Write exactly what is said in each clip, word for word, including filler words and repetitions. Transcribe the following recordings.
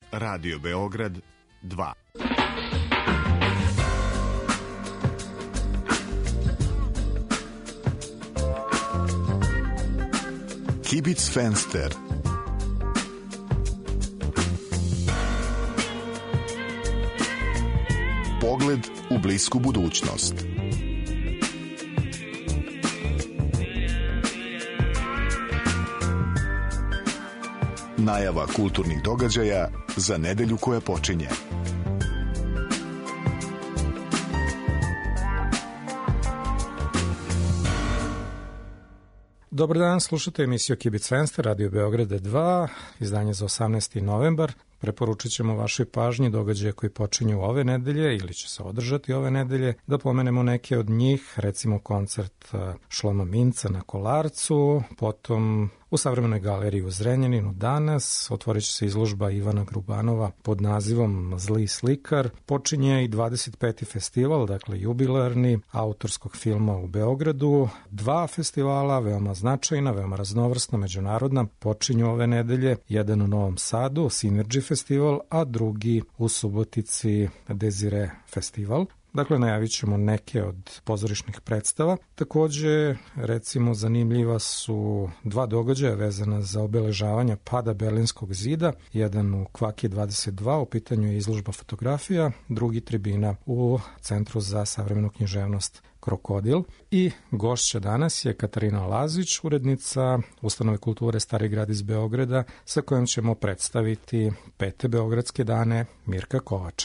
Radio Beograd dva. Kibic Fenster. Pogled u blisku budućnost. Najava kulturnih događaja za nedelju koja počinje. Dobar dan, slušate emisiju Kibic Fenster, Radio Beograda dva, izdanje za osamnaesti novembar. Preporučit ćemo vašoj pažnji događaje koji počinju ove nedelje ili će se održati ove nedelje. Da pomenemo neke od njih, recimo koncert Šloma Minca na Kolarcu, potom u Savremenoj galeriji u Zrenjaninu danas otvorit će se izložba Ivana Grubanova pod nazivom Zli slikar. Počinje i dvadeset peti festival, dakle jubilarni, autorskog filma u Beogradu. Dva festivala, veoma značajna, veoma raznovrsna, međunarodna, počinju ove nedelje. Jedan u Novom Sadu, Synergy festival, a drugi u Subotici, Desire festival. Dakle, najavit ćemo neke od pozorišnih predstava. Takođe, recimo, zanimljiva su dva događaja vezana za obeležavanje pada Berlinskog zida. Jedan u Kvaki dvadeset dva, u pitanju je izložba fotografija, drugi tribina u Centru za savremenu književnost Krokodil. I gošća danas je Katarina Lazić, urednica Ustanove kulture Stari grad iz Beograda, sa kojom ćemo predstaviti pete Beogradske dane Mirka Kovača.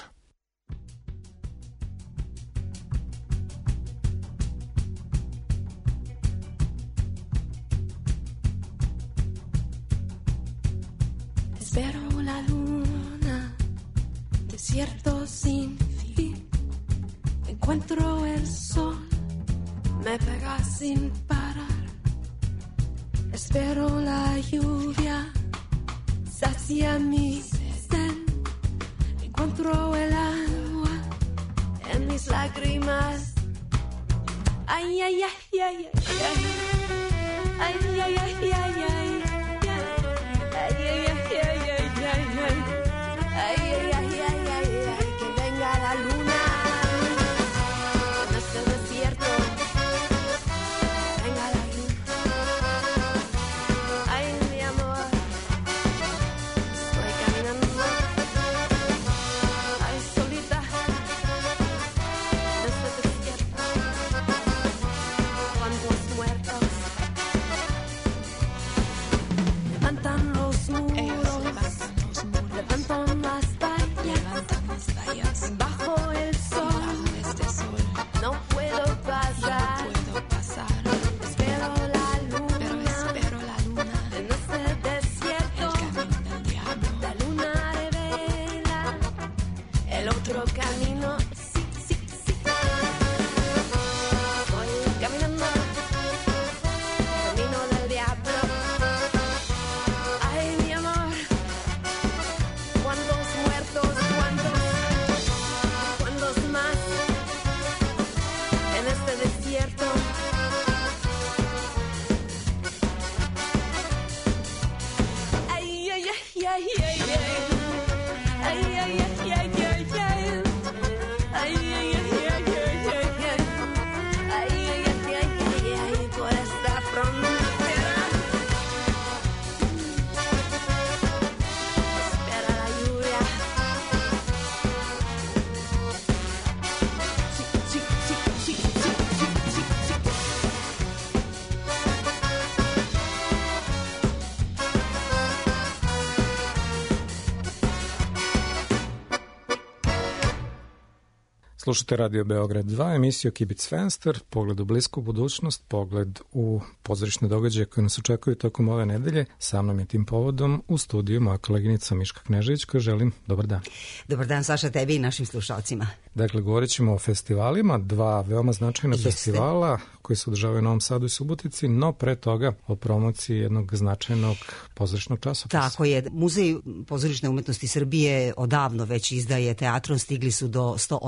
Espero la luna, desierto sin fin. Encuentro el sol, me pega sin parar. Espero la lluvia, sacia mi sed. Encuentro el agua en mis lágrimas. Ay, ay, ay, ay, ay, ay. Ay, ay, ay, ay, ay, ay. Ay, ay, ay, ay, ay, ay, ay. Ay, ay, ay, ay, ay, ay, que venga la luna en este desierto. Venga la luna. Ay, mi amor, estoy caminando. Ay, solita en este desierto. Cuántos muertos levantan los muros, levantan las vallas, bajo el sol, no puedo pasar, espero la luna, en este desierto, la luna revela el otro camino, sí, sí, sí, voy caminando, camino del diablo. Ay, mi amor, ¿cuántos muertos, cuántos, cuántos más en este desierto? Ay, ay, ay, ay, ay, ay. Ay, ay, ay, ay, ay, ay. Ay, ay, ay, ay, ay, ay, ay. Ay, ay, ay, ay, ay, ay, por esta frontera. Espera la lluvia. Sí, sí, sí, sí, sí, sí, sí, sí. Slušate Radio Beograd dva, emisiju Kibic Fenster, pogled u blisku budućnost, pogled u pozorišne događaje koje nas očekuju tokom ove nedelje. Sa mnom je tim povodom u studiju moja koleginica Miška Knežević, koja želim dobar dan. Dobar dan, Saša, tebi i našim slušalcima. Dakle, govorit ćemo o festivalima, dva veoma značajna Jeste. festivala koji se održavaju u Novom Sadu i Subotici, no pre toga o promociji jednog značajnog pozorišnog časopisa. Tako je. Muzej pozorišne umetnosti Srbije odavno već izdaje teatron, stigli su do sto osamdeset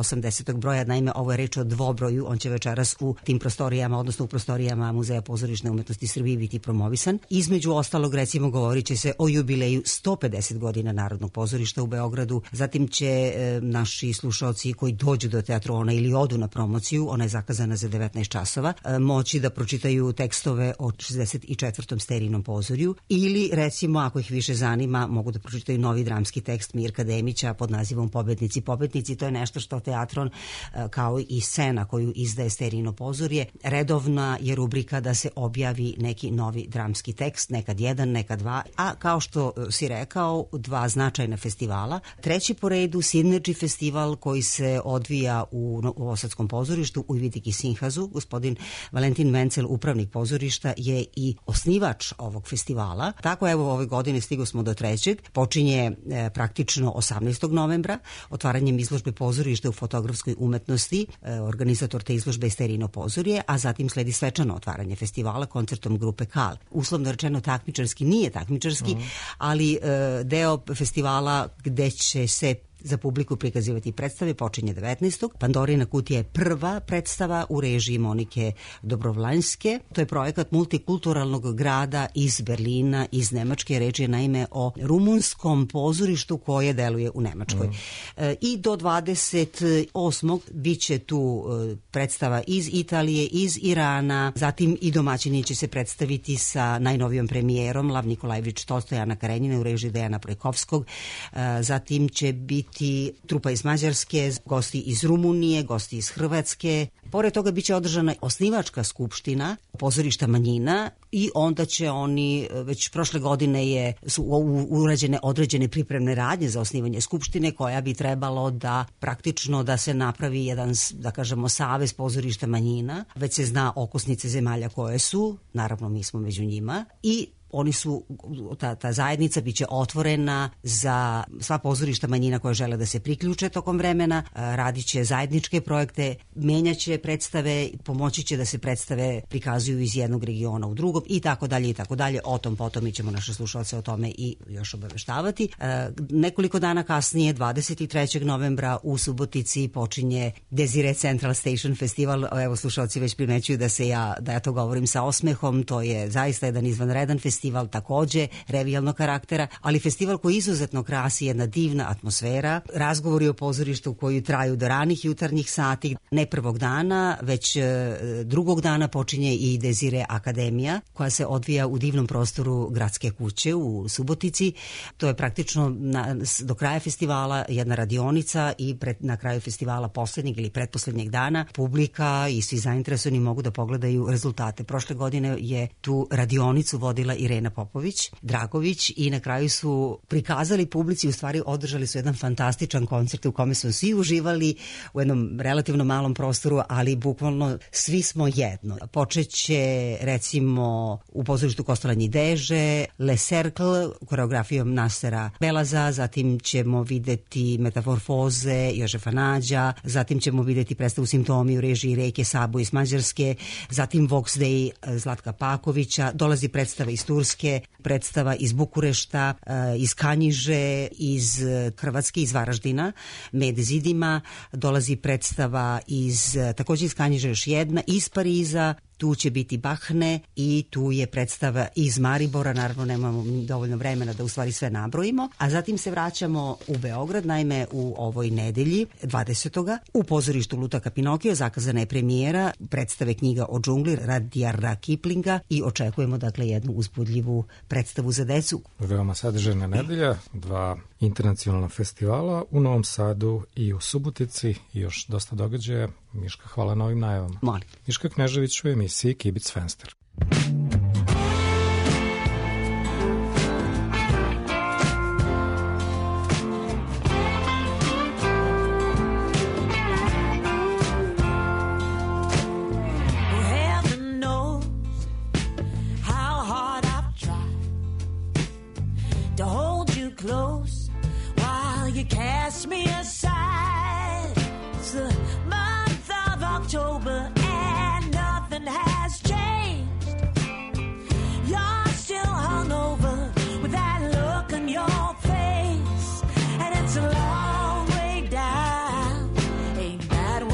dvadesetog broja, naime ovo je reč o dvobroju, on će večeras u tim prostorijama, odnosno u prostorijama Muzeja pozorišne umetnosti Srbije biti promovisan. Između ostalog, recimo, govorit će se o jubileju sto pedeset godina Narodnog pozorišta u Beogradu, zatim će e, naši slušaoci koji dođu do teatrona ili odu na promociju, ona je zakazana za devetnaest časova, e, moći da pročitaju tekstove o šezdeset četvrtom Sterinom pozorju ili, recimo, ako ih više zanima, mogu da pročitaju novi dramski tekst Mirka Demića pod nazivom Pobednici, pobednici. To je nešto što teatron, kao i scena koju izdaje Sterino pozorje, redovna je rubrika da se objavi neki novi dramski tekst, nekad jedan, nekad dva, a kao što si rekao, dva značajna festivala. Treći po redu, Synergy festival koji se odvija u Novosadskom pozorištu u Ivitiki Sinhazu. Gospodin Valentin Vencel, upravnik pozorišta, je i osnivač ovog festivala. Tako, evo, ove godine stigo smo do trećeg. Počinje e, praktično osamnaestog novembra otvaranjem izložbe pozorišta u fotografskoj umetnosti, e, organizator te izložbe je Sterino pozorje, a zatim sledi svečano otvaranje festivala koncertom grupe Kal. Uslovno rečeno takmičarski, nije takmičarski, uh-huh. ali e, deo festivala gde će se za publiku prikazivati predstave počinje devetnaestog Pandorina kutija je prva predstava u režiji Monike Dobrovlanjske. To je projekat multikulturalnog grada iz Berlina, iz Nemačke. Reč je naime o rumunskom pozorištu koje deluje u Nemačkoj. Mm. E, I do dvadeset osmog biće tu e, predstava iz Italije, iz Irana, zatim i domaćini će se predstaviti sa najnovijom premijerom Lav Nikolajević Tolstoj, Ana Karenjina u režiji Dejana Projkovskog. E, zatim će biti trupa iz Mađarske, gosti iz Rumunije, gosti iz Hrvatske. Pored toga biće održana osnivačka skupština pozorišta manjina i onda će oni, već prošle godine je, su urađene određene pripremne radnje za osnivanje skupštine koja bi trebalo da praktično da se napravi jedan, da kažemo, savez pozorišta manjina. Već se zna okosnice zemalja koje su, naravno mi smo među njima, i oni su, ta, ta zajednica biće otvorena za sva pozorišta manjina koje žele da se priključe tokom vremena, radit će zajedničke projekte, menjaće predstave, pomoći će da se predstave prikazuju iz jednog regiona u drugom i tako dalje i tako dalje. O tom potom mi ćemo naše slušalce o tome i još obaveštavati. E, nekoliko dana kasnije, dvadeset trećeg novembra u Subotici počinje Desire Central Station festival. Evo, slušalci već primećuju da se ja, da ja to govorim sa osmehom. To je zaista jedan izvanredan festival. Festival takođe revijalnog karaktera, ali festival koji izuzetno krasi, jedna divna atmosfera, razgovori o pozorištu koji traju do ranih jutarnjih sati. Ne prvog dana, već drugog dana počinje i Desire Akademija koja se odvija u divnom prostoru Gradske kuće u Subotici. To je praktično na, do kraja festivala jedna radionica i pred, na kraju festivala poslednjeg ili pretposlednjeg dana publika i svi zainteresovani mogu da pogledaju rezultate. Prošle godine je tu radionicu vodila Irena Popović, Dragović i na kraju su prikazali publici, u stvari održali su jedan fantastičan koncert u kome smo svi uživali u jednom relativno malom prostoru, ali bukvalno svi smo jedno. Počeće recimo u pozorištu Kostolanji Deže, Le Cercle, koreografijom Nasera Belaza, zatim ćemo videti Metamorfoze Jožefa Nađa, zatim ćemo videti predstavu Simptomi u režiji Rejke Sabo iz Mađarske, zatim Vox Day Zlatka Pakovića, dolazi predstava iz Turske, predstava iz Bukurešta, iz Kanjiže, iz Hrvatske, iz Varaždina, Med zidima, dolazi predstava iz, takođe iz Kanjiže još jedna, iz Pariza, tu će biti Bahne i tu je predstava iz Maribora, naravno nemamo dovoljno vremena da u stvari sve nabrojimo, a zatim se vraćamo u Beograd, naime u ovoj nedelji, dvadesetoga u pozorištu Lutaka Pinokio zakazana je premijera predstave Knjiga o džungli Rudyarda Kiplinga i očekujemo dakle jednu uzbudljivu predstavu za decu. Veoma sadržajna nedelja, dva internacionalna festivala u Novom Sadu i u Subotici i još dosta događaja. Miška, hvala na ovim najavama. Molim. Miška Knežević u emisiji Kibic Fenster. October and nothing has changed. You're still hungover with that look on your face, and it's a long way down. Ain't that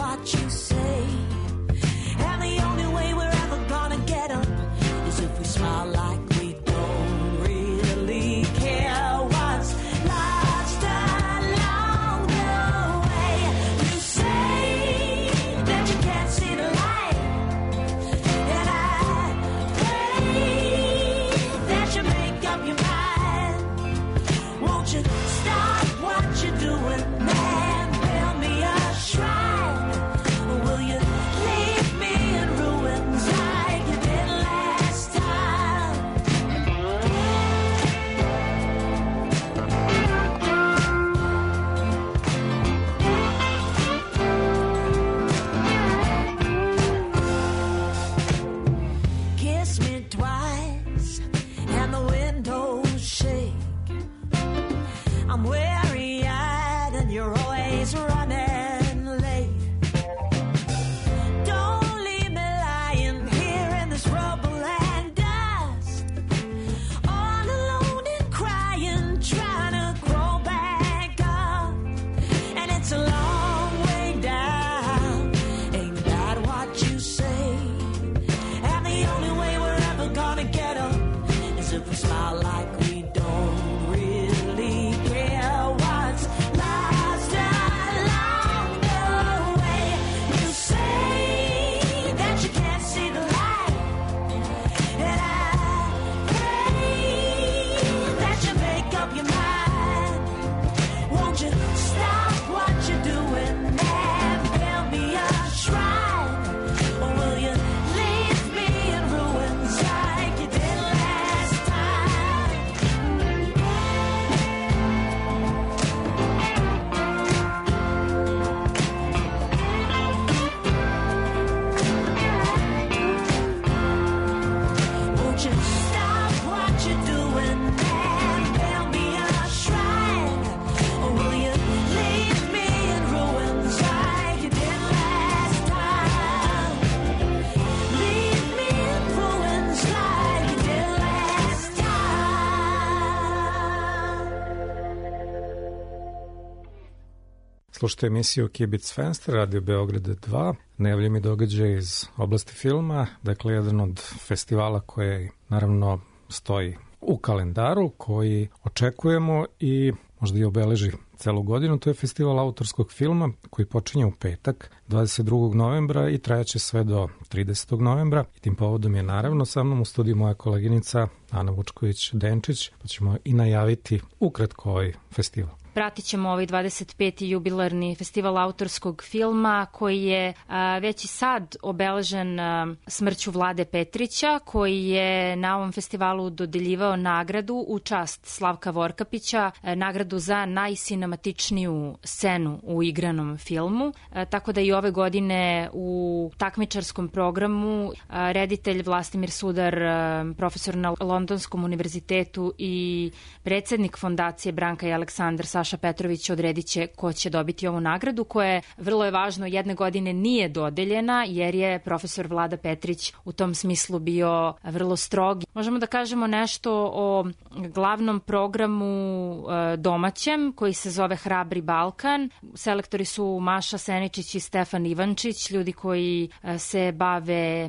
Slušajte emisiju Kibic Fenster, Radio Beograd dva, najavljeni događaj iz oblasti filma, dakle jedan od festivala koji naravno stoji u kalendaru, koji očekujemo i možda i obeleži celu godinu. To je festival autorskog filma koji počinje u petak, dvadeset drugog novembra i trajaće sve do tridesetog novembra. I tim povodom je naravno sa mnom u studiju moja koleginica Ana Vučković-Denčić, pa ćemo i najaviti ukratko ovaj festival. Pratit ćemo ovaj dvadeset peti jubilarni festival autorskog filma koji je a, već i sad obeležen a, smrću Vlade Petrića, koji je na ovom festivalu dodeljivao nagradu u čast Slavka Vorkapića, a, nagradu za najsinematičniju scenu u igranom filmu. A, tako da i ove godine u takmičarskom programu a, reditelj Vlastimir Sudar, a, profesor na Londonskom univerzitetu i predsednik fondacije Branka i Aleksandar Saša Petrović odredit će ko će dobiti ovu nagradu, koja je, vrlo je važno, jedne godine nije dodeljena jer je profesor Vlada Petrić u tom smislu bio vrlo strog. Možemo da kažemo nešto o glavnom programu e, domaćem koji se zove Hrabri Balkan. Selektori su Maša Seničić i Stefan Ivančić, ljudi koji e, se bave e,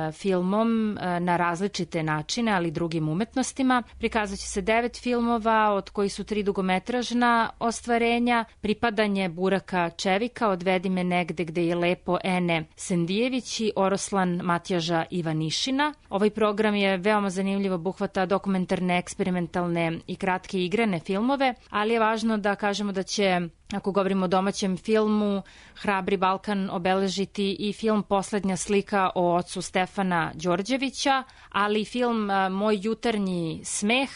filmom e, na različite načine, ali drugim umetnostima. Prikazat će se devet filmova, od koji su tri dugometražna ostvarenja, Pripadanje Buraka Čevika, Odvedi me negde gde je lepo Ene Sendijević i Oroslan Matjaža Ivanišina. Ovaj program je veoma zanimljivo, obuhvata dokumentarne, eksperimentalne i kratke igrane filmove, ali je važno da kažemo da će, ako govorimo o domaćem filmu, Hrabri Balkan obeležiti i film Poslednja slika o ocu Stefana Đorđevića, ali i film Moj jutarnji smeh,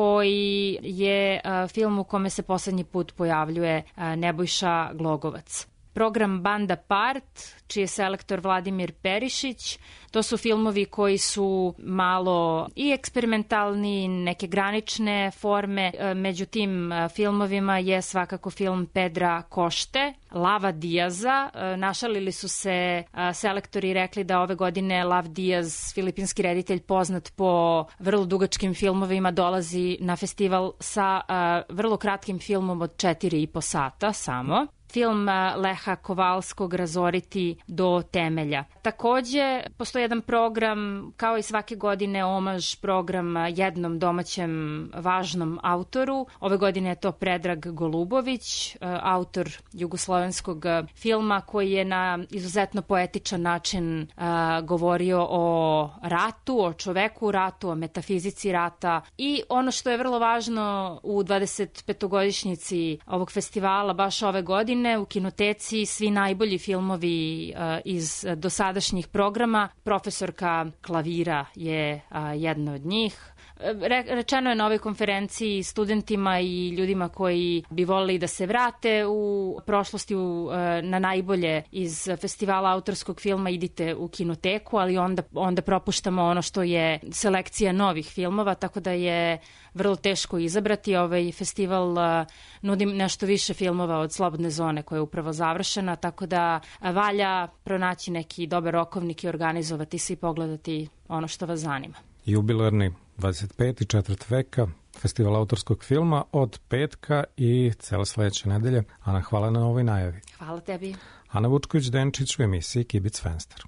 koji je film u kome se poslednji put pojavljuje Nebojša Glogovac. Program Banda Part, čiji je selektor Vladimir Perišić, to su filmovi koji su malo i eksperimentalni, neke granične forme. Među tim filmovima je svakako film Pedra Košte, Lava Diaza. Našalili su se selektori i rekli da ove godine Lav Diaz, filipinski reditelj poznat po vrlo dugačkim filmovima, dolazi na festival sa vrlo kratkim filmom od četiri i po sata samo. Film Leha Kovalskog Razoriti do temelja. Takođe, postoji jedan program, kao i svake godine, omaž program jednom domaćem važnom autoru. Ove godine je to Predrag Golubović, autor jugoslovenskog filma koji je na izuzetno poetičan način govorio o ratu, o čoveku u ratu, o metafizici rata. I ono što je vrlo važno u dvadeset petogodišnjici ovog festivala, baš ove godine, u kinoteci svi najbolji filmovi uh, iz dosadašnjih programa. Profesorka klavira je uh, jedna od njih. Re, rečeno je na ovoj konferenciji studentima i ljudima koji bi volili da se vrate u prošlosti u, na najbolje iz festivala autorskog filma, idite u kinoteku, ali onda, onda propuštamo ono što je selekcija novih filmova, tako da je vrlo teško izabrati. Ovaj festival nudi nešto više filmova od Slobodne zone koja je upravo završena, tako da valja pronaći neki dobar rokovnik i organizovati se i pogledati ono što vas zanima. Jubilarni dvadeset peti četvrt veka, festival autorskog filma od petka i cele sledeće nedelje. Ana, hvala na ovoj najavi. Hvala tebi. Ana Vučković-Denčić u emisiji Kibic Fenster.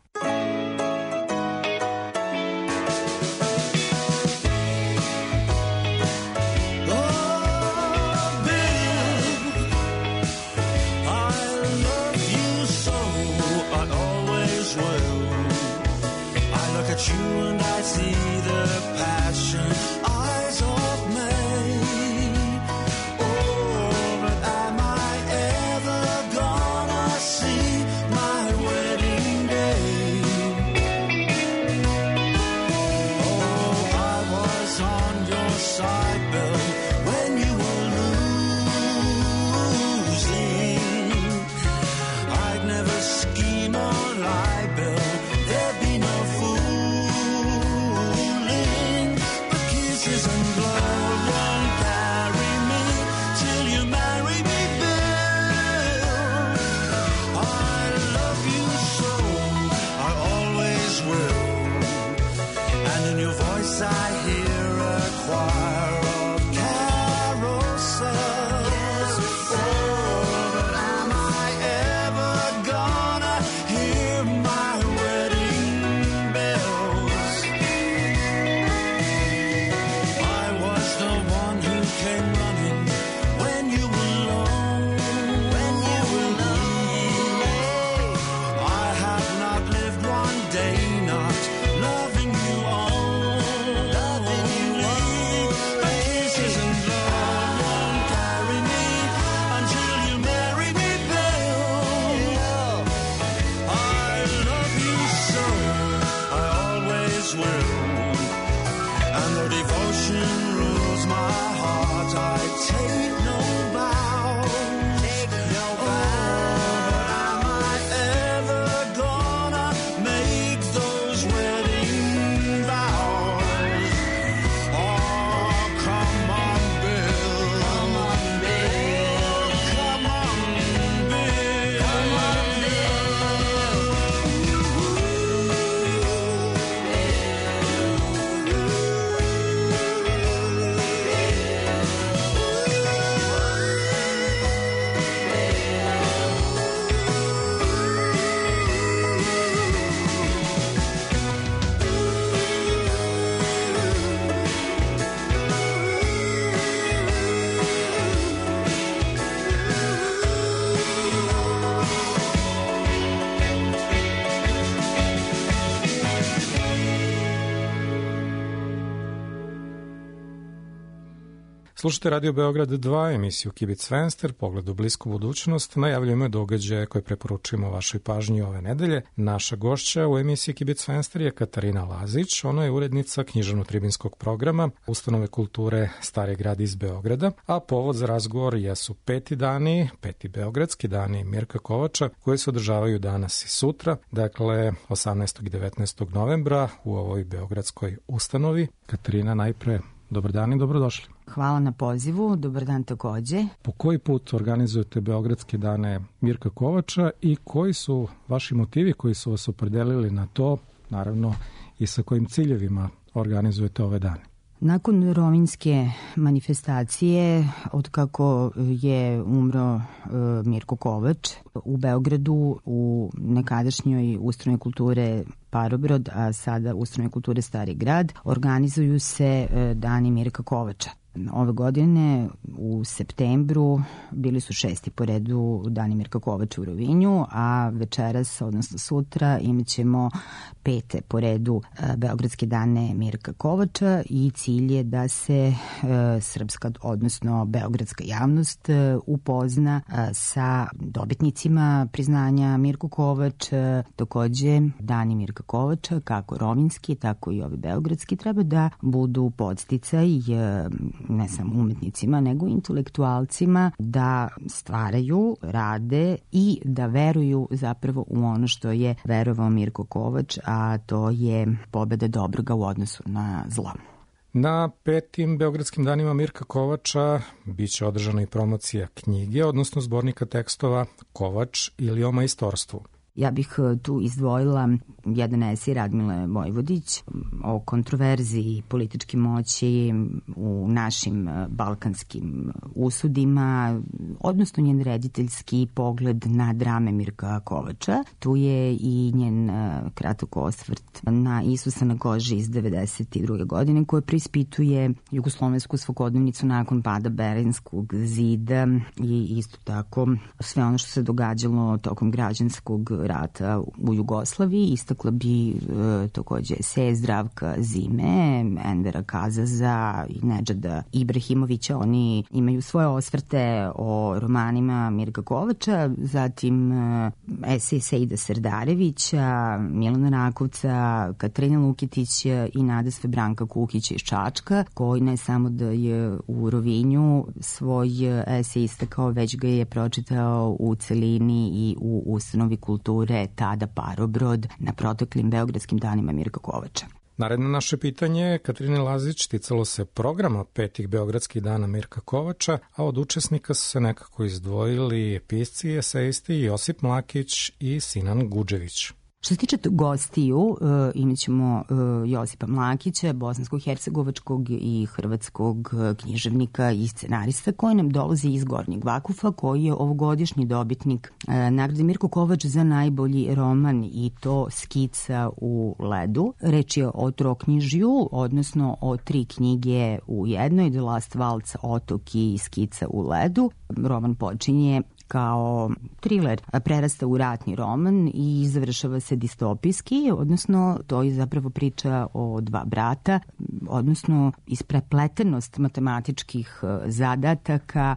Day. Slušajte Radio Beograd dva, emisiju Kibic Fenster, pogled u blisku budućnost. Najavljujemo događaje koje preporučujemo vašoj pažnji ove nedelje. Naša gošća u emisiji Kibic Fenster je Katarina Lazić. Ona je urednica književno-tribinskog programa Ustanove kulture Stari grad iz Beograda, a povod za razgovor jesu peti dani, peti beogradski dani Mirka Kovača, koji se održavaju danas i sutra, dakle osamnaestog i devetnaestog novembra u ovoj beogradskoj ustanovi. Katarina, najpre dobar dan i dobrodošli. Hvala na pozivu, dobar dan takođe. Po koji put organizujete Beogradske dane Mirka Kovača i koji su vaši motivi koji su vas opredelili na to, naravno i sa kojim ciljevima organizujete ove dane? Nakon rovinjske manifestacije, od kako je umro e, Mirko Kovač, u Beogradu u nekadašnjoj ustanovi kulture Parobrod, a sada ustanovi kulture Stari grad, organizuju se e, dani Mirka Kovača. Ove godine u septembru bili su šesti po redu dani Mirka Kovača u Rovinju, a večeras, odnosno sutra, imat ćemo pete po redu Beogradske dane Mirka Kovača i cilj je da se e, srpska, odnosno beogradska javnost e, upozna e, sa dobitnicima priznanja Mirko Kovač. E, takođe, dani Mirka Kovača, kako rovinjski, tako i ovi beogradski, treba da budu podsticaj e, ne samo umetnicima, nego intelektualcima da stvaraju, rade i da veruju zapravo u ono što je verovao Mirko Kovač, a to je pobeda dobroga u odnosu na zlo. Na petim Beogradskim danima Mirka Kovača biće održana i promocija knjige, odnosno zbornika tekstova Kovač ili o majstorstvu. Ja bih tu izdvojila jedan esej Radmile Vojvodić o kontroverziji političke moći u našim balkanskim usudima, odnosno njen rediteljski pogled na drame Mirka Kovača. Tu je i njen kratak osvrt na Isusa na koži iz devedeset druge godine, koja preispituje jugoslovensku svakodnevnicu nakon pada Berlinskog zida i isto tako sve ono što se događalo tokom građanskog rata u Jugoslaviji. Istakla bi e, takođe esej Zdravka Zime, Endera Kazaza i Nedžada Ibrahimovića. Oni imaju svoje osvrte o romanima Mirka Kovača, zatim e, esej Sejda Serdarevića, Milana Rakovca, Katarina Luketić i Nada Svebranka Kukića iz Čačka, koji ne samo da je u Rovinju svoj esej istakao, već ga je pročitao u celini i u ustanovi kulture tada Parobrod na proteklim Beogradskim danima Mirka Kovača. Naredno naše pitanje, Katarine Lazić, ticalo se programa petih Beogradskih dana Mirka Kovača, a od učesnika su se nekako izdvojili pisci, esejisti Josip Mlakić i Sinan Gudžević. Što se tiče gostiju, uh, imat ćemo uh, Josipa Mlakića, bosansko-hercegovačkog i hrvatskog književnika i scenarista, koji nam dolazi iz Gornjeg Vakufa, koji je ovogodišnji dobitnik uh, nagrade Mirko Kovač za najbolji roman, i to Skica u ledu. Reč je o troknjižju, odnosno o tri knjige u jednoj, The Last Waltz, Otok i Skica u ledu. Roman počinje kao triler, prerasta u ratni roman i završava se distopijski, odnosno to je zapravo priča o dva brata, odnosno isprepletenost matematičkih zadataka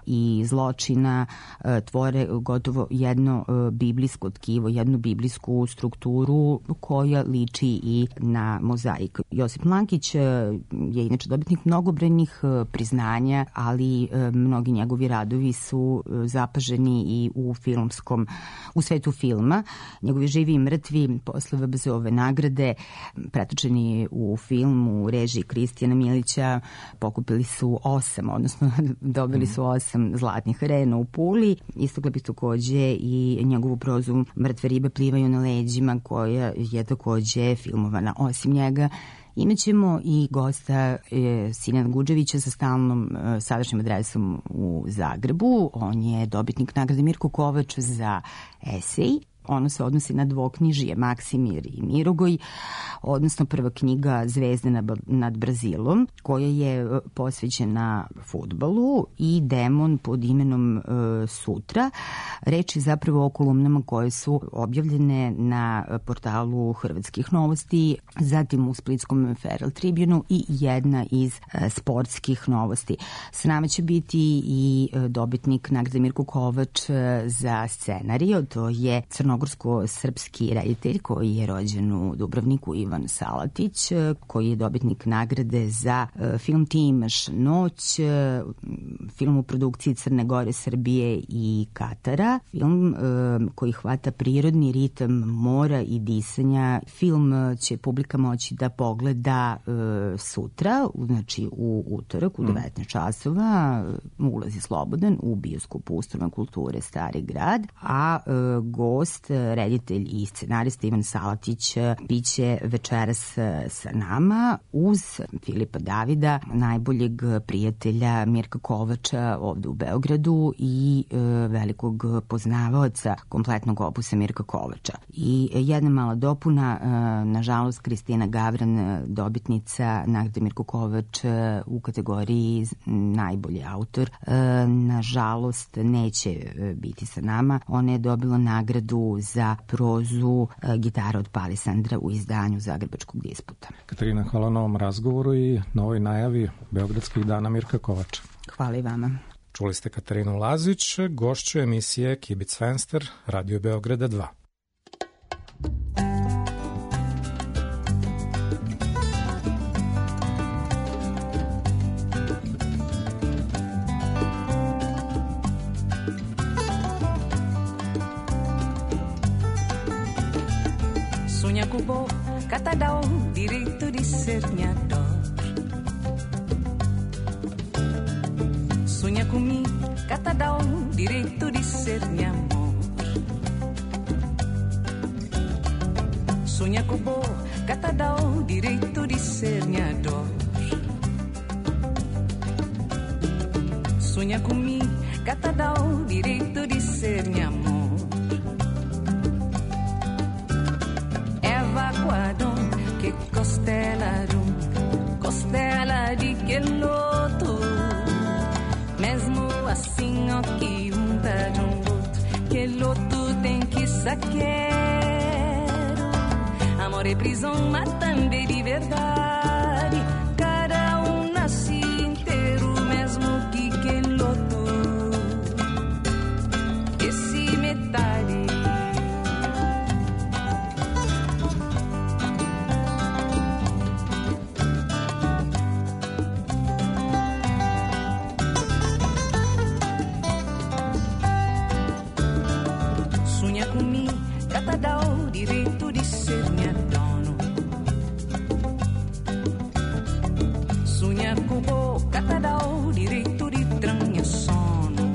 i zločina tvore gotovo jedno biblijsko tkivo, jednu biblijsku strukturu koja liči i na mozaik. Josip Mlakić je inače dobitnik mnogobrojnih priznanja, ali mnogi njegovi radovi su zapaženi i u filmskom, u svetu filma. Njegovi Živi i mrtvi posle V B Z-ove nagrade, pretočeni u film u režiji Kristijana Milića, pokupili su osam, odnosno dobili su osam zlatnih arena u Puli. Istakla bih takođe i njegovu prozu Mrtve ribe plivaju na leđima, koja je takođe filmovana. Osim njega, imaćemo i gosta e, Sinana Gudževića sa stalnom e, sadašnjim adresom u Zagrebu. On je dobitnik nagrade Mirko Kovač za esej. Ono se odnosi na dvoknjižije Maksimir i Mirogoj, odnosno prva knjiga Zvezde nad Brazilom, koja je posvećena fudbalu, i Demon pod imenom e, Sutra. Reč je zapravo o kolumnama koje su objavljene na portalu Hrvatskih novosti, zatim u splitskom Feral Tribunu i jedna iz e, sportskih novosti. S nama će biti i e, dobitnik nagrade Mirko Kovač e, za scenariju. To je crnogorsko-srpski reditelj koji je rođen u Dubrovniku, Ivan Salatić, e, koji je dobitnik nagrade za e, film Ti imaš noć, e, film u produkciji Crne Gore, Srbije i Katara. Film e, koji hvata prirodni ritam mora i disanja. Film će publika moći da pogleda e, sutra, znači u utorak u devetnaest časova. Ulaz je slobodan u bioskopu Ustanove kulture Stari grad, a e, gost, reditelj i scenarista Ivan Salatić biće večeras sa nama uz Filipa Davida, najboljeg prijatelja Mirka Kovača ovde u Beogradu i e, velikog poznavaoca kompletnog opusa Mirka Kovača. I jedna mala dopuna, e, nažalost Kristina Gavran, dobitnica nagrade Mirko Kovač e, u kategoriji najbolji autor, e, nažalost neće e, biti sa nama. Ona je dobila nagradu za prozu e, Gitara od Palisandra u izdanju Zagrebačkog disputa. Katarina, hvala na ovom razgovoru i novoj najavi Beogradskih dana Mirka Kovača. Hvala i vama. Čuli ste Katarinu Lazić, gošću emisije Kibic Fenster, Radio Beograda dva. Sonha com o bom catadão, direito de ser nhador. Sonha comigo, catadão, direito de ser minha amor. Sonha com o bom catadão, direito de ser minha dor. Sonha comigo, catadão, direito de ser minha amor. Evacuadão, que costelaram, costela de que loto. Mesmo assim, ó, que um tá de um outro, que loto tem que saqueiro. Amor e prisão, mas também de verdade. Cada um nasce inteiro, mesmo que que loto. Esse metade. Dá o direito de ser minha dono. Sonha com boca, dá o direito de tranha sono.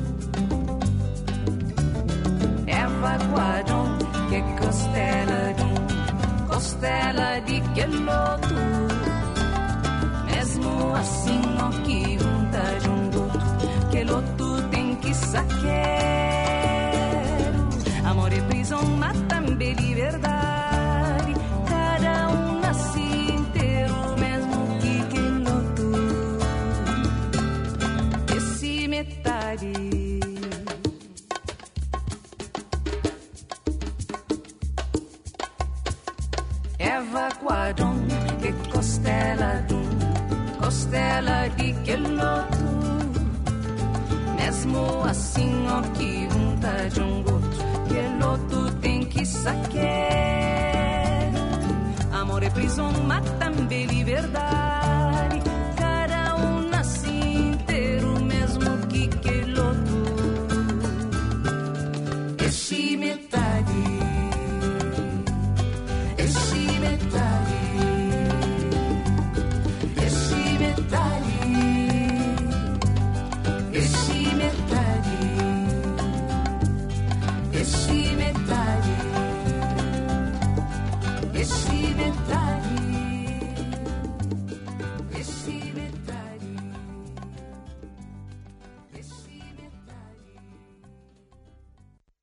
Evacuadão, que costela de um, costela de que loto. Mesmo assim, ó, que um tá de um outro, que loto tem que saqueiro. Amor e prisão, mas também liberdade. Cada um nasce inteiro, mesmo que que loto. Esse metade. Evacuadão, que costela dum, costela de que loto. Mesmo assim, ó, que um tá de um outro, que loto tem que saqueiro. Amor e prisão, mas também liberdade. Cada um nasce inteiro, mesmo que que loto. Esse metade, esse metade, esse metade, esse metade. Esse metade, esse metade.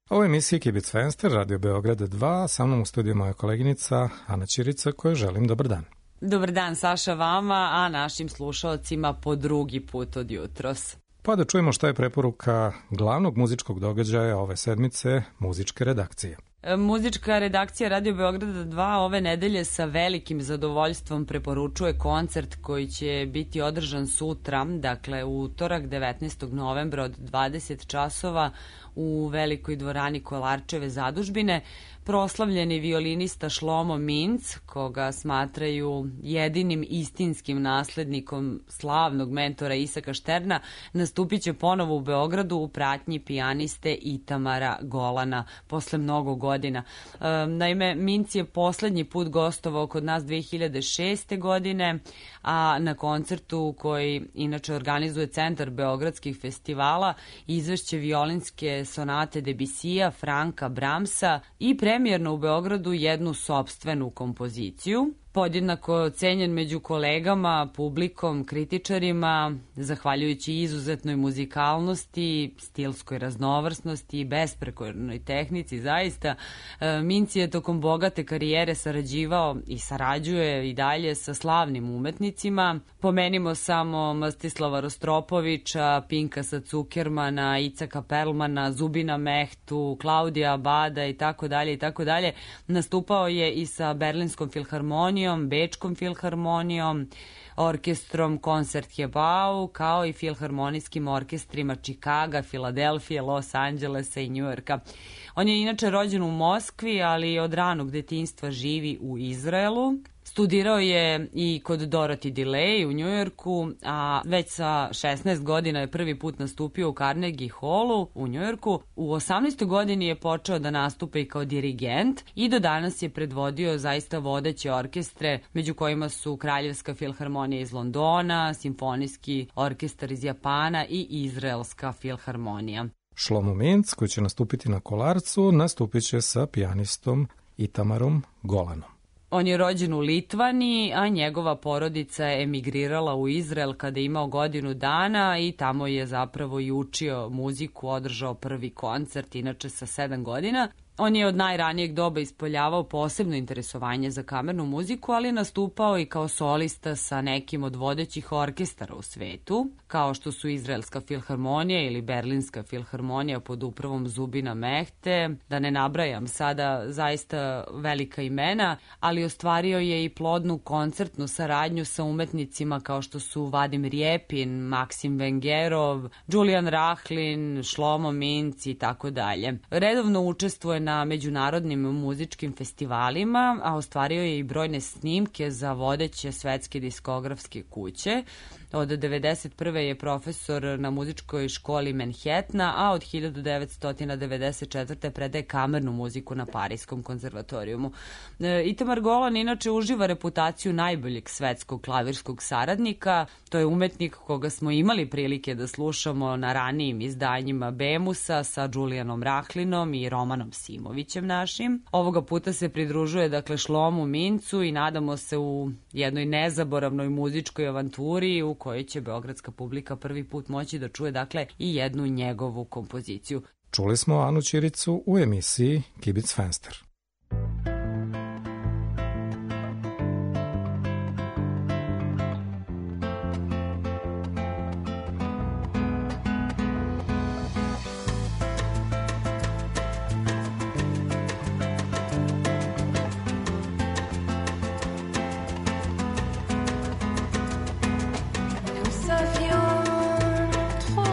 Ovo je emisija Kibic Fenster, Radio Beograda dva, sa mnom u studiju moja koleginica Ana Ćirica, kojoj želim dobar dan. Dobar dan Saša vama, a našim slušalcima po drugi put od jutros. Pa da čujemo šta je preporuka glavnog muzičkog događaja ove sedmice, muzičke redakcije. Muzička redakcija Radio Beograda dva ove nedelje sa velikim zadovoljstvom preporučuje koncert koji će biti održan sutra, dakle u utorak devetnaestog novembra od dvadeset časova u velikoj dvorani Kolarčeve zadužbine. Proslavljeni violinista Šlomo Minc, koga smatraju jedinim istinskim naslednikom slavnog mentora Isaka Šterna, nastupit će ponovo u Beogradu u pratnji pijaniste Itamara Golana posle mnogo godina. E, naime, Minc je poslednji put gostovao kod nas dve hiljade šeste. godine, a na koncertu koji inače organizuje Centar beogradskih festivala izvešće violinske sonate Debusija, Franka Bramsa i premijerno u Beogradu jednu sopstvenu kompoziciju. Podjednako cenjen među kolegama, publikom, kritičarima, zahvaljujući izuzetnoj muzikalnosti, stilskoj raznovrsnosti i besprekornoj tehnici, zaista. Minc je tokom bogate karijere sarađivao i sarađuje i dalje sa slavnim umetnicima. Pomenimo samo Mstislava Rostropovića, Pinkasa Cukermana, Icaka Perlmana, Zubina Mehtu, Klaudija Abada i tako dalje i tako dalje. Nastupao je i sa Berlinskom filharmonijom, Bečkom filharmonijom, orkestrom Koncertgebau, kao i filharmonijskim orkestrima Čikaga, Filadelfije, Los Angelesa i Njujorka. On je inače rođen u Moskvi, ali od ranog detinjstva živi u Izraelu. Studirao je i kod Dorothy DeLay u Njujorku, a već sa šesnaest godina je prvi put nastupio u Carnegie Hallu u Njujorku. U osamnaestoj godini je počeo da nastupa i kao dirigent i do danas je predvodio zaista vodeće orkestre, među kojima su Kraljevska filharmonija iz Londona, Simfonijski orkestar iz Japana i Izraelska filharmonija. Šlomo Minc, koji će nastupiti na Kolarcu, nastupit će sa pijanistom Itamarom Golanom. On je rođen u Litvaniji, a njegova porodica je emigrirala u Izrael kada je imao godinu dana i tamo je zapravo i učio muziku, održao prvi koncert, inače sa sedam godina. On je od najranijeg doba ispoljavao posebno interesovanje za kamernu muziku, ali je nastupao i kao solista sa nekim od vodećih orkestara u svetu, kao što su Izraelska filharmonija ili Berlinska filharmonija pod upravom Zubina Mehte. Da ne nabrajam sada zaista velika imena, ali ostvario je i plodnu koncertnu saradnju sa umetnicima kao što su Vadim Rjepin, Maksim Vengerov, Julian Rahlin, Šlomo Minc i tako dalje. Redovno učestvuje na na međunarodnim muzičkim festivalima, a ostvario je i brojne snimke za vodeće svetske diskografske kuće. Od devedeset prve je profesor na muzičkoj školi Manhattana, a od hiljadu devetsto devedeset četvrte predaje kamernu muziku na Parijskom konzervatorijumu. E, Itamar Golan inače uživa reputaciju najboljeg svetskog klavirskog saradnika. To je umetnik koga smo imali prilike da slušamo na ranijim izdanjima Bemusa sa Julianom Rahlinom i Romanom Simovićem našim. Ovoga puta se pridružuje dakle Šlomu Mincu i nadamo se u jednoj nezaboravnoj muzičkoj avanturi u kojoj će beogradska publika prvi put moći da čuje dakle i jednu njegovu kompoziciju. Čuli smo Anu Ćiricu u emisiji Kibic Fenster.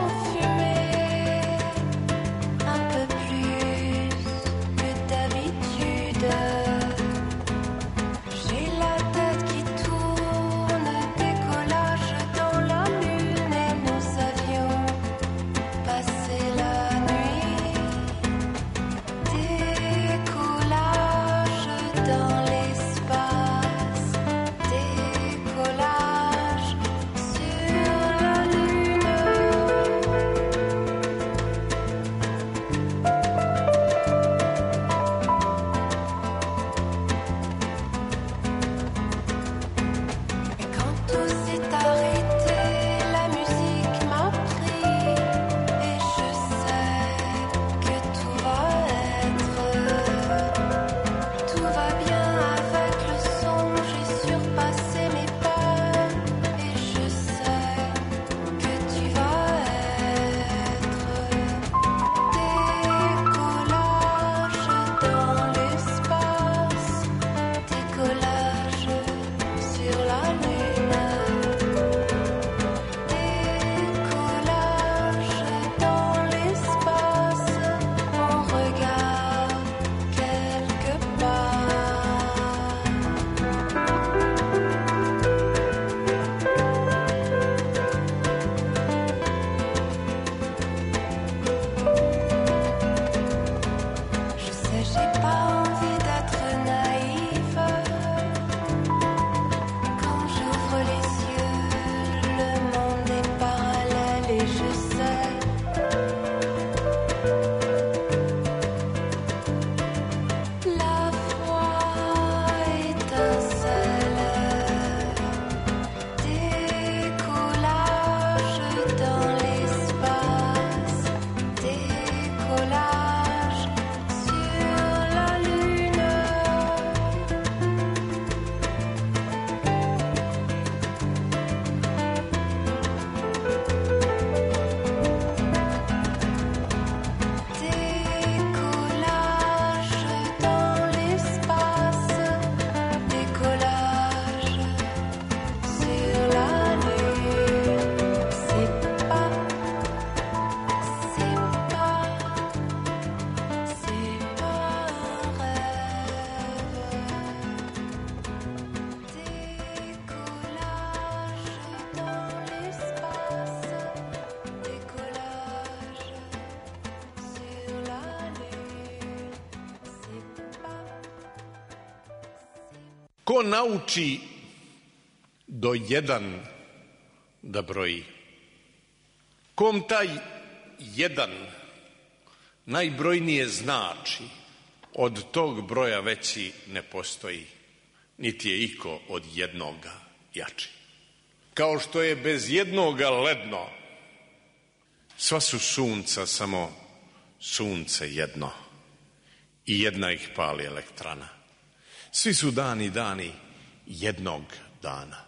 Un peu plus que d'habitude. Ko nauči do jedan da broji? Kom taj jedan najbrojnije znači, od tog broja veći ne postoji, niti je iko od jednoga jači. Kao što je bez jednoga ledno, sva su sunca samo sunce jedno i jedna ih pali elektrana. Svi su dani dani jednog dana.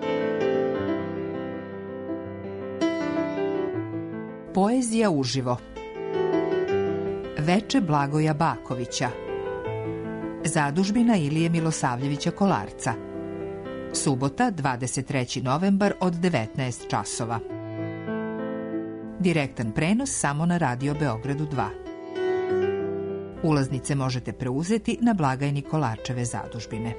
Poezija uživo. Veče Blagoja Bakovića. Zadužbina Ilije Milosavljevića Kolarca. Subota, dvadeset treći novembar od devetnaest časova. Direktan prenos samo na Radio Beogradu dva. Ulaznice možete preuzeti na blagajni Kolarčeve zadužbine.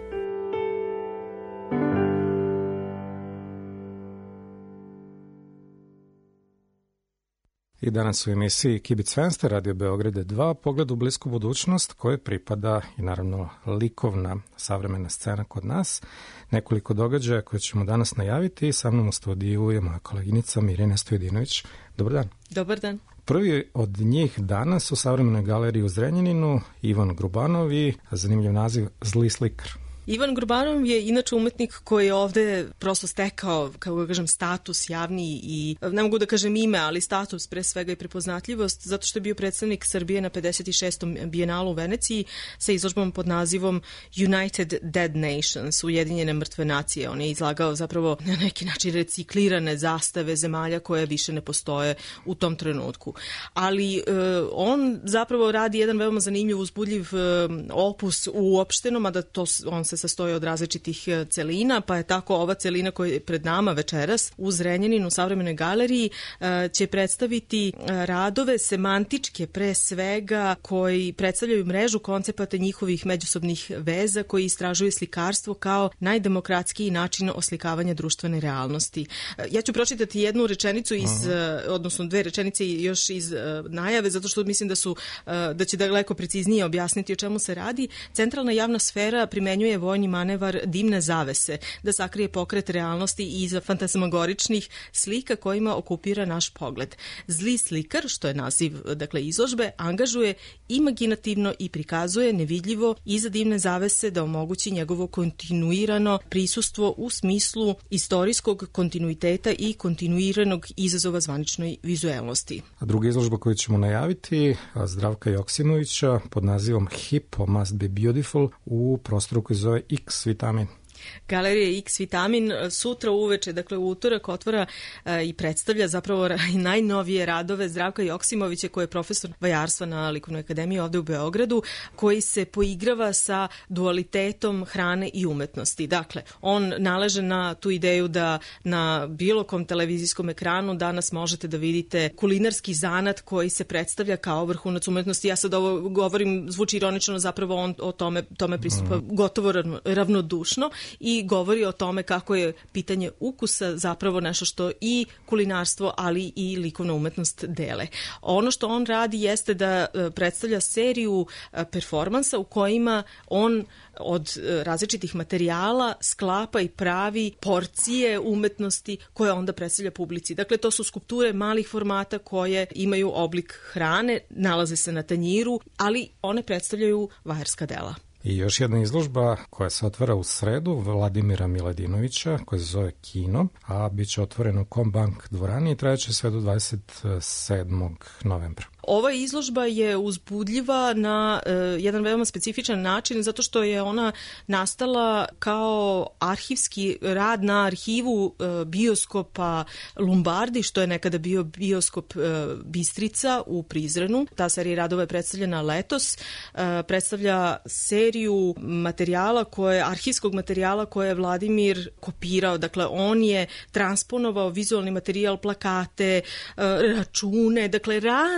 I danas u emisiji Kibic Fenster, Radio Beograde dva, pogled u blisku budućnost koje pripada i naravno likovna savremena scena kod nas. Nekoliko događaja koje ćemo danas najaviti i sa mnom u studiju je moja koleginica Mirjana Stojedinović. Dobar dan. Dobar dan. Prvi od njih danas u Savremenoj galeriji u Zrenjaninu, Ivan Grubanov i zanimljiv naziv Zli slikar. Ivan Grubanov je inače umetnik koji je ovde prosto stekao, kako ga kažem, status javni i, ne mogu da kažem ime, ali status pre svega i prepoznatljivost, zato što je bio predstavnik Srbije na pedeset šestom bijenalu u Veneciji sa izložbom pod nazivom United Dead Nations, Ujedinjene mrtve nacije. On je izlagao zapravo na neki način reciklirane zastave zemalja koje više ne postoje u tom trenutku. Ali e, on zapravo radi jedan veoma zanimljiv, uzbudljiv e, opus uopšteno, mada to on se sastoji od različitih celina, pa je tako ova celina koja je pred nama večeras u Zrenjaninu u Savremenoj galeriji će predstaviti radove semantičke pre svega koji predstavljaju mrežu koncepata njihovih međusobnih veza koji istražuju slikarstvo kao najdemokratskiji način oslikavanja društvene realnosti. Ja ću pročitati jednu rečenicu iz, Aha. odnosno dve rečenice još iz najave, zato što mislim da su da će daleko preciznije objasniti o čemu se radi. Centralna javna sfera primenjuje vojni manevar dimne zavese da sakrije pokret realnosti iza fantasmagoričnih slika kojima okupira naš pogled. Zli slikar, što je naziv dakle izložbe, angažuje imaginativno i prikazuje nevidljivo iza dimne zavese da omogući njegovo kontinuirano prisustvo u smislu istorijskog kontinuiteta i kontinuiranog izazova zvaničnoj vizuelnosti. A druga izložba koju ćemo najaviti, Zdravka Joksimovića pod nazivom Hippo Must Be Beautiful u prostoru koji zove X Vitamin. Galerija X Vitamin sutra uveče, dakle u utorak, otvara e, i predstavlja zapravo i najnovije radove Zdravka Joksimovića, koji je profesor vajarstva na Likovnoj akademiji ovde u Beogradu, koji se poigrava sa dualitetom hrane i umetnosti. Dakle, on naleže na tu ideju da na bilo kom televizijskom ekranu danas možete da vidite kulinarski zanat koji se predstavlja kao vrhunac umetnosti. Ja sad ovo govorim, zvuči ironično, zapravo on o tome, tome pristupa mm. gotovo ravnodušno i govori o tome kako je pitanje ukusa zapravo nešto što i kulinarstvo, ali i likovna umetnost dele. Ono što on radi jeste da predstavlja seriju performansa u kojima on od različitih materijala sklapa i pravi porcije umetnosti koje onda predstavlja publici. Dakle, to su skulpture malih formata koje imaju oblik hrane, nalaze se na tanjiru, ali one predstavljaju vajarska dela. I još jedna izložba koja se otvara u sredu Vladimira Miladinovića, koja se zove Kino, a bit će otvoreno u Kombank dvorani i trajeće sve do dvadeset sedmog novembra. Ova izložba je uzbudljiva na e, jedan veoma specifičan način, zato što je ona nastala kao arhivski rad na arhivu e, bioskopa Lombardi, što je nekada bio bioskop e, Bistrica u Prizrenu. Ta serija radova je predstavljena letos, e, predstavlja seriju materijala, koje, arhivskog materijala koje je Vladimir kopirao. Dakle, on je transponovao vizualni materijal, plakate, e, račune, dakle razne razne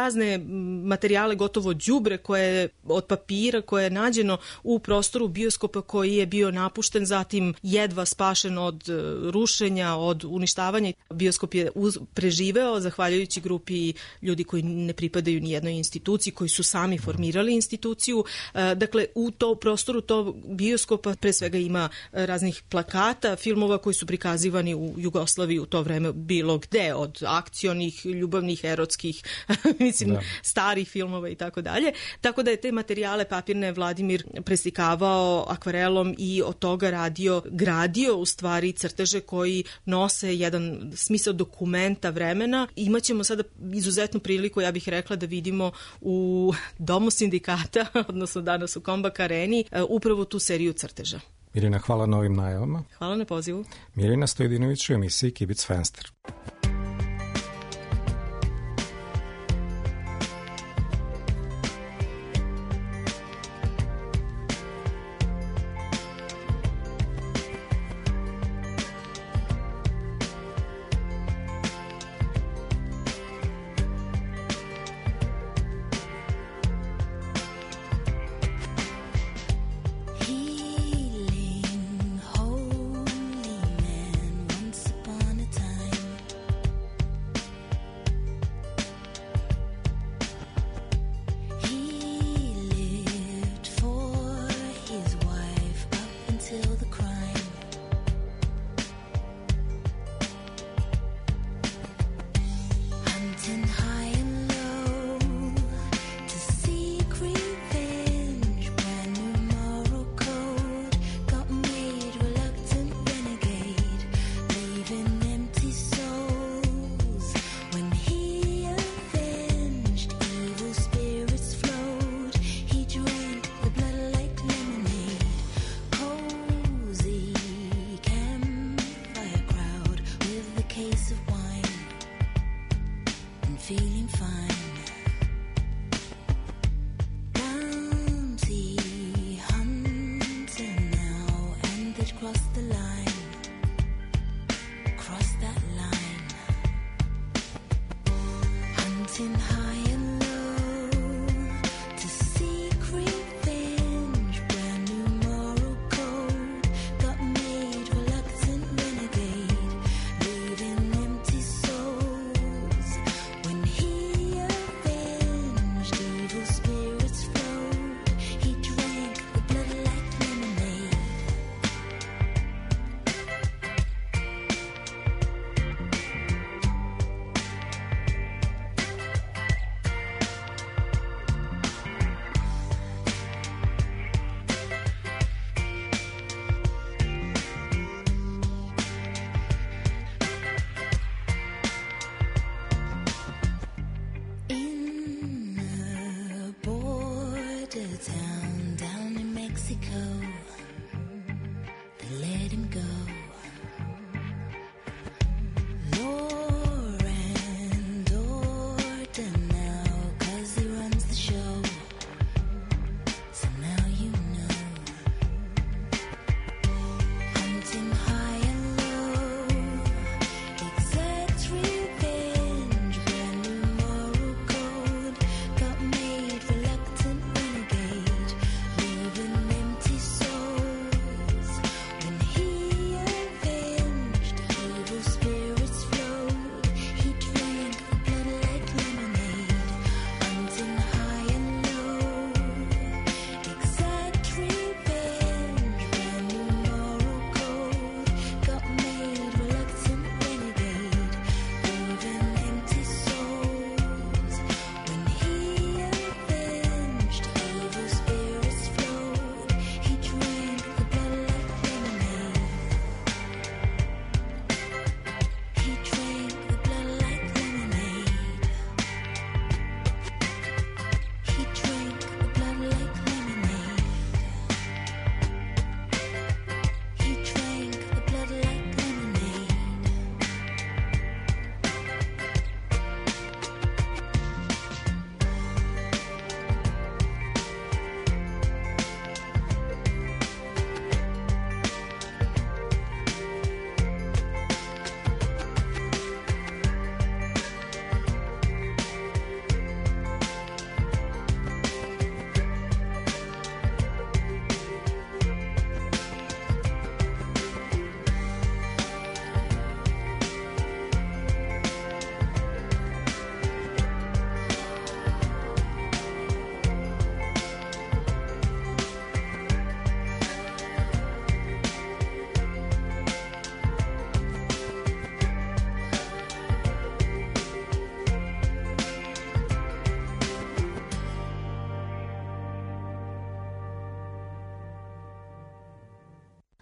razne materijale, gotovo đubre koje od papira koje je nađeno u prostoru bioskopa koji je bio napušten, zatim jedva spašen od rušenja, od uništavanja. Bioskop je uz, preživeo zahvaljujući grupi ljudi koji ne pripadaju ni jednoj instituciji, koji su sami formirali instituciju. Dakle, u to prostoru tog bioskopa pre svega ima raznih plakata, filmova koji su prikazivani u Jugoslaviji u to vreme bilo gde, od akcionih, ljubavnih, erotskih, mislim, da. starih filmova i tako dalje. Tako da je te materijale papirne Vladimir preslikavao akvarelom i od toga radio, gradio u stvari crteže koji nose jedan smisao dokumenta vremena. Imaćemo sada izuzetnu priliku, ja bih rekla, da vidimo u Domu sindikata, odnosno danas u Kombak areni, upravo tu seriju crteža. Mirjana, hvala na ovim najavama. Hvala na pozivu. Mirjana Stojdinović u emisiji Kibic Fenster.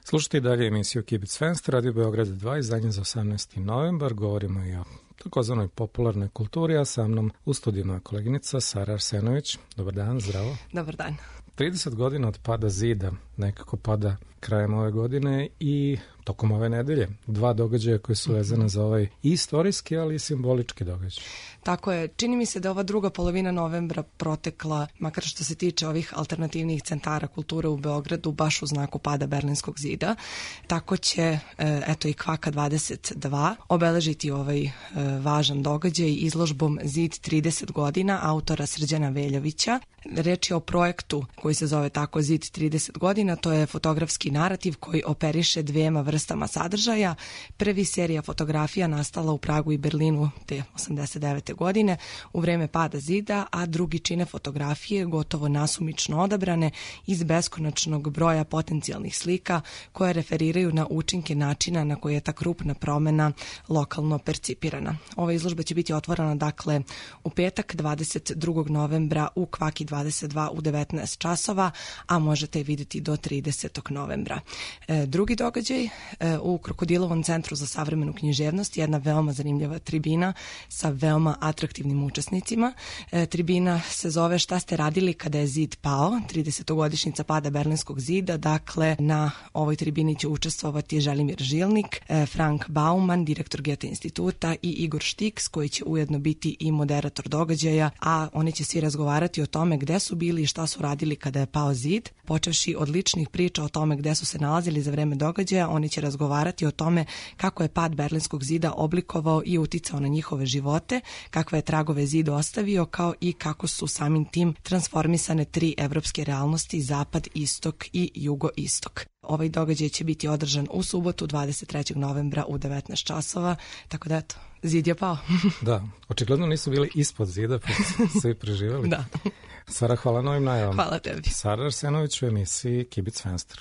Slušajte i dalje emisiju Kibic Fenster, Radio Beograd dva, izdanje za osamnaesti novembar. Govorimo i o takozvanoj popularnoj kulturi, a sa mnom u studijima koleginica Sara Arsenović. Dobar dan, zdravo. Dobar dan. trideset godina od pada zida, nekako pada krajem ove godine i tokom ove nedelje. Dva događaja koje su vezane za ovaj i istorijski, ali i simbolički događaj. Tako je. Čini mi se da ova druga polovina novembra protekla, makar što se tiče ovih alternativnih centara kulture u Beogradu, baš u znaku pada Berlinskog zida. Tako će, eto i Kvaka dvadeset dva, obeležiti ovaj važan događaj izložbom Zid trideset godina autora Srđana Veljovića. Reč je o projektu koji se zove tako Zid trideset godina, to je fotografski narativ koji operiše dvema vrstama sadržaja. Prvi serija fotografija nastala u Pragu i Berlinu te osamdeset devete godine u vreme pada zida, a drugi čine fotografije gotovo nasumično odabrane iz beskonačnog broja potencijalnih slika koje referiraju na učinke načina na koji je ta krupna promena lokalno percipirana. Ova izložba će biti otvorena dakle u petak dvadeset drugog novembra u Kvaki dvadeset dva u devetnaest časova, a možete je vidjeti do tridesetog novembra. E, drugi događaj e, u Krokodilovom centru za savremenu književnost, jedna veoma zanimljiva tribina sa veoma atraktivnim učesnicima. E, tribina se zove Šta ste radili kada je zid pao, tridesetogodišnjica pada Berlinskog zida. Dakle, na ovoj tribini će učestvovati Želimir Žilnik, e, Frank Bauman, direktor Goethe instituta i Igor Štiks, koji će ujedno biti i moderator događaja, a oni će svi razgovarati o tome gde su bili i šta su radili kada je pao zid. Počevši od ličnih priča o tome gde su se nalazili za vreme događaja, oni će razgovarati o tome kako je pad Berlinskog zida oblikovao i uticao na njihove živote, kakve je tragove zid ostavio, kao i kako su samim tim transformisane tri evropske realnosti, zapad, istok i jugoistok. Ovaj događaj će biti održan u subotu dvadeset trećeg novembra u devetnaest časova, tako da eto, zid je pao. Da, očigledno nisu bili ispod zida, pa su svi preživjeli. Da. Sara, hvala novim najavama. Hvala tebi. Sara Arsenović u emisiji Kibic Fenster.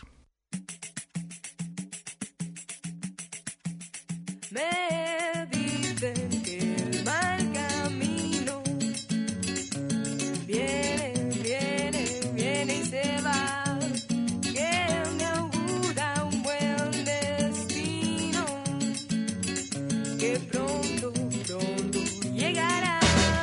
Me dicen que el mal camino viene, viene, viene y se va, que me augura un buen destino, que pronto, pronto llegará.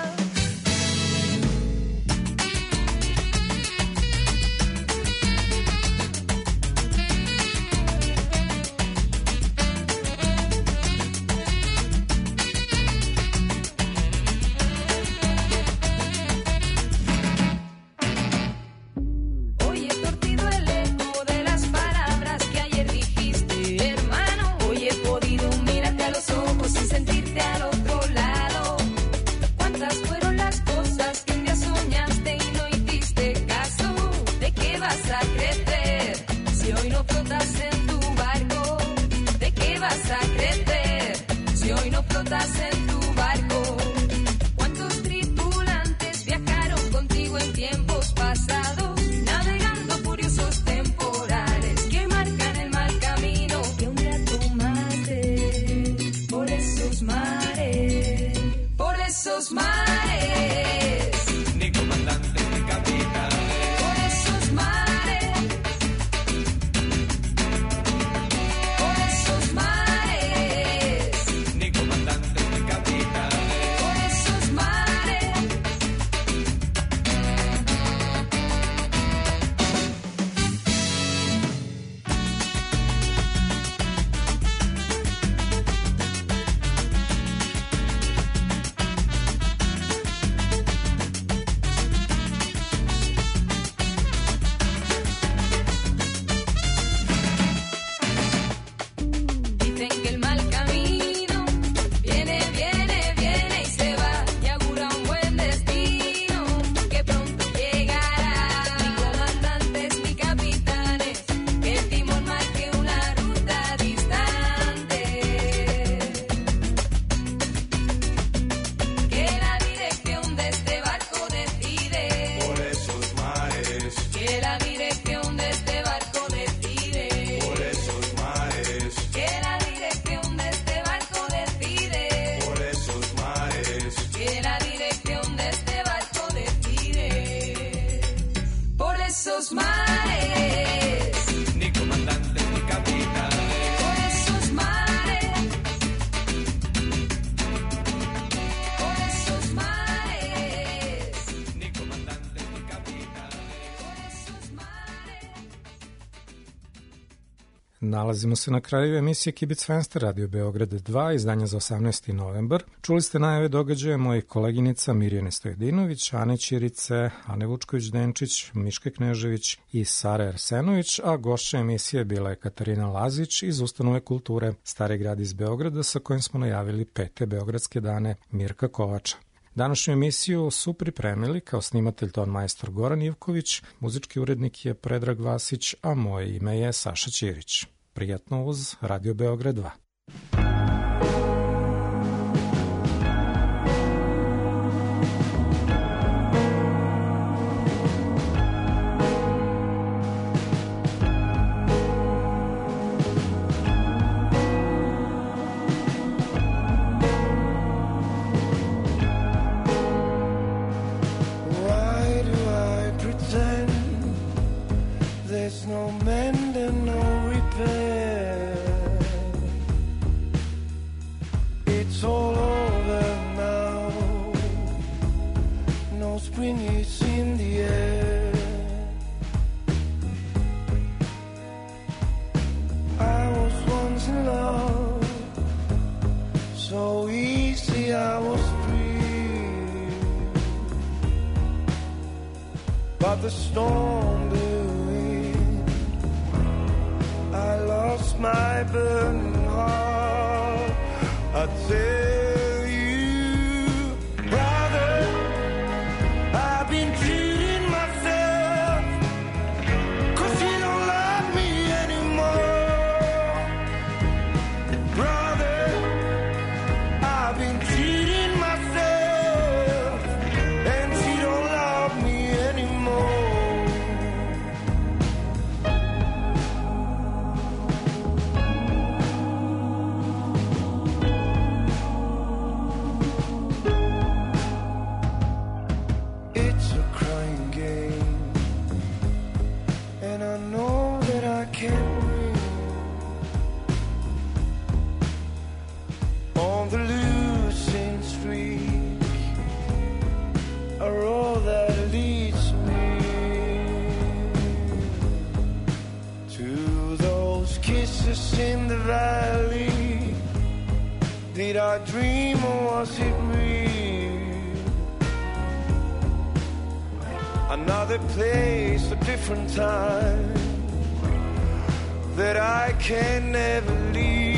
En tu barco, ¿cuántos tripulantes viajaron contigo en tiempos pasados, navegando furiosos temporales que marcan el mal camino que un día tomaste por esos mares, por esos mares, ni comandante ni capitán, por esos mares, por esos mares, ni comandante. Por esos mares. Dicen que el mal camino viene, viene, viene y se va y augura un buen destino que pronto llegará. Ni comandantes ni capitanes, que el timón marque una ruta distante, que la dirección de este barco decide. Por esos mares. Que la dirección de este barco decide. Por esos mares. Que la dirección de este barco decide. Por esos mares. Que la dirección de este barco decide. Por esos mares. Ni comandante ni capitán. Nalazimo se na kraju emisije Kibic Fenster, Radio Beograd dva, izdanja za osamnaesti novembar. Čuli ste najave događaja mojih koleginica Mirjane Stojedinović, Ane Ćirice, Ane Vučković-Denčić, Miške Knežević i Sare Arsenović, a gošća emisije bila je Katarina Lazić iz Ustanove kulture Stari grad iz Beograda, sa kojim smo najavili pete Beogradske dane Mirka Kovača. Današnju emisiju su pripremili kao snimatelj ton majstor Goran Ivković, muzički urednik je Predrag Vasić, a moje ime je Saša Ćirić. Prijatno uz Radio Beograd dva. But the storm blew in, I lost my burning heart. I tell you, brother, I've been cheating myself, 'cause you don't love me anymore. Brother, I've been cheating myself, and she don't love me anymore. It's a crying game, and I know that I can't win. On the losing streak, a road that leads me to those kisses in the valley. Did I dream or was it real? Another place, a different time that I can never leave.